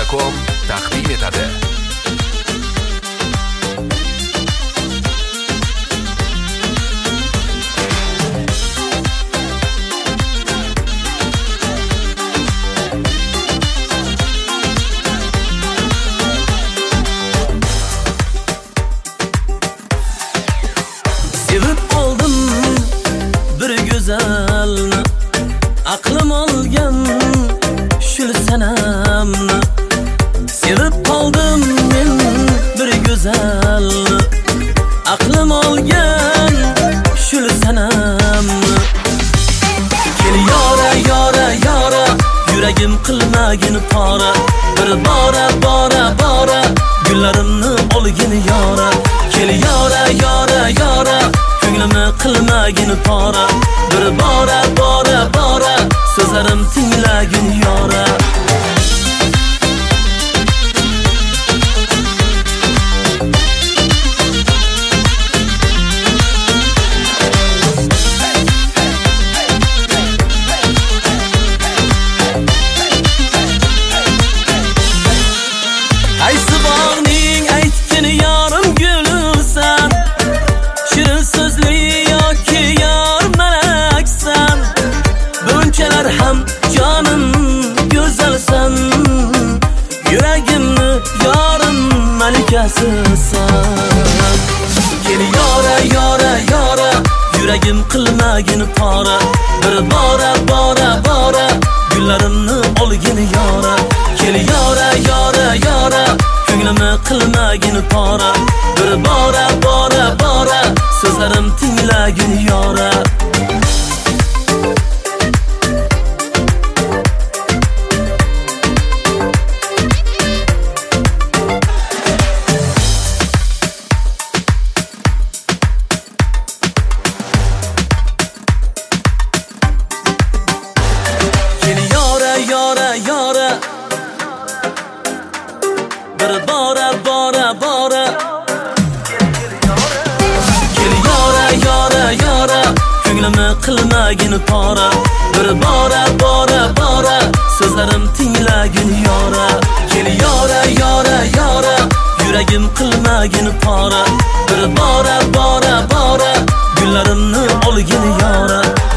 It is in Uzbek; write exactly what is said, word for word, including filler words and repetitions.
nuqta com taqdim etadi. Sevib oldim bir go'zalni, aqlim olgan shul sanamni. Sevib qoldim men bir go'zalni, aqlim olgan shul sanamni. Kel yora yora yora, yuragim qilmagin pora, bir bora bora bora gullarimni olgin yora. Kel yora yora yora, ko'nglimni qilmagin pora, bir bora bora bora so'zlarim tinglagin yora. Qaysi bog'ning aytgin yorim gulsan, shirin so'zli yoki yor malaksan. Bunchalar ham jonim go'zalsan, yuragimni yorim malikasisan. Kel yora yora yora, yuragim qilmagin pora, bir bora bora bora gullarimni olgin yora. Kel yora yora yora, ko'nglimni qilmagin pora, bir bora bora bora so'zlarim tinglagin yora. Kel yora yora yora, bir bora bora bora. Kel yora yora yora, ko'nglimni qilmagin pora, bir bora bora bora so'zlarim tinglagin yora. Kel yora yora yora, yuragim qilmagin pora, bir bora bora bora gullarimni olgin yora.